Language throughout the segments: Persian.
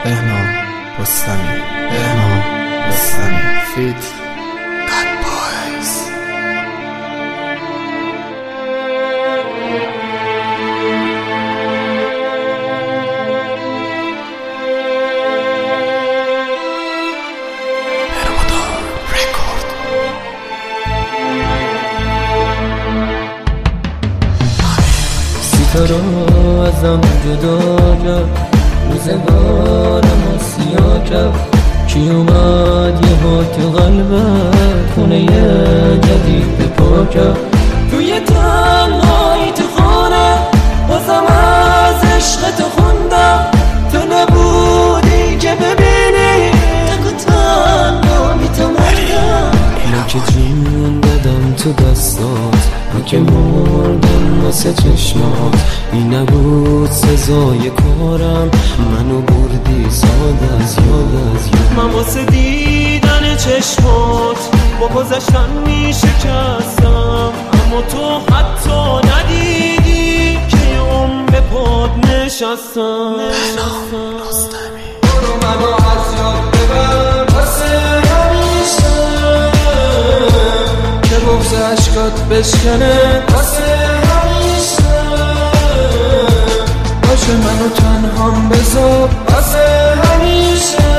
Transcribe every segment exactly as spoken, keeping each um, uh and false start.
بهنام رستمی بهنام رستمی فیت بد بایز. ستاره ازم جدا کرد، روزگارم سیاه کرد. کی اومد یه ها تو قلبت خونه جدید پا کرد؟ توی تنهایی تو خانه بازم از عشق تو خوندم. تو نبودی که ببینی تک و تنها میتمردم. من که جون دادم تو دستات، من که مردم واسه چشمات. این نبود سزای کارم، منو بردی ساد از یاد از یاد. من واسه دیدن چشمات با گذشتن میشکستم، اما تو حتی ندیدی که یه عمر به پاد نشستم. بهنام رستمی برو منو از یاد ببر واسه همیشه، که بغض عشقات بشکنه واسه همیشه. باشه منو تنهام بذار واسه همیشه.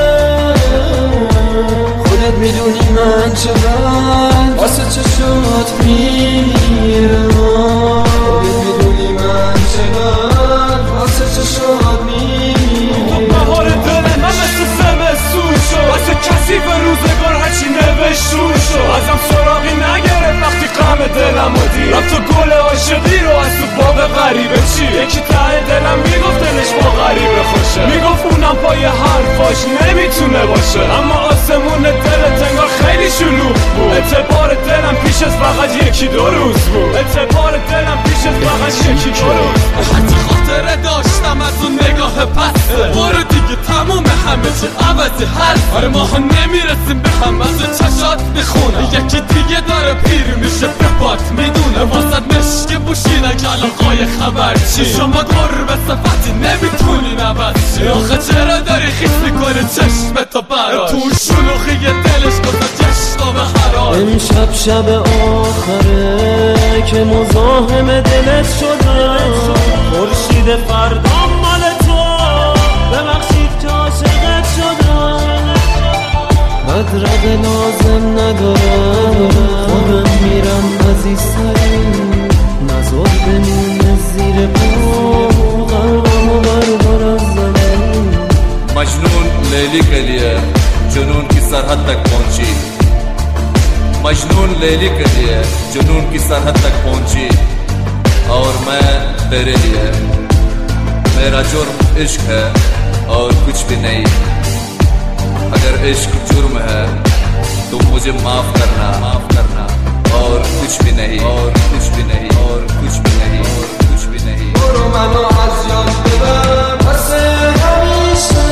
خودت میدونی من چقدر واسه چشات میمیرم. خودت میدونی من چقدر واسه چشات میمیرم. بهار دل من مثل زمستون شد، واسه کسی به روزگار هرچی نوشتون شد. ازم سراغی نگرفت وقتی غم دلم رو دید، رفت تو گل عاشقی رو از تو باغ غریبه چی. یکی ته دلم میگفت دلش با غریبه خوشه، میگفت اونم پای حرفاش نمیتونه باشه. اما آسمون دلت انگار خیلی شلوغ بود، اعتبار دلم پیش از فقط یکی دو روز بود. اعتبار دلم پیش از فقط یکی دو روز. حتی خاطره داشتم از اون نگاه پسته، برو دیگه تموم همه چه عوضی هست. آره ماها نمیرسیم به هم، از اون چشات میخونم یکی دیگه داره پیر میشه به بات میدونه. واسد مشک بوشینه که علاقای خبر چی، شما قرب صفتی نمیتونی نبست چی. آخه چرا داری خیس میکنی چشمتو براش، تو شلوخی دلش گذاشت جشن و به حراج. امشب شب آخره که مزاحم دلت شدم، خورشید فردا مال تو ببخشید که عاشقت شدم. بدرق لازم ندارم، خودم میرم عزیزترین، نزار بمونه زیر پا قلبم و بردار از زمین. مجنون لیلی के लिए जुनून की सरहद तक पहुंची, मजनून लेली के लिए जुनून की सरहद तक पहुंची. और मैं तेरे लिए, मेरा जुर्म इश्क है और कुछ भी नहीं. अगर इश्क जुर्म है तो मुझे माफ करना, माफ करना और कुछ भी नहीं, और कुछ भी नहीं, और कुछ भी नहीं, और कुछ भी नहीं. برو منو از یاد ببر واسه همیشه،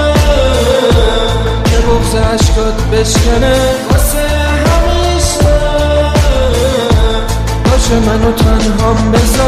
که بغض عشقات بشکنه واسه همیشه. باشه منو تنهام بذار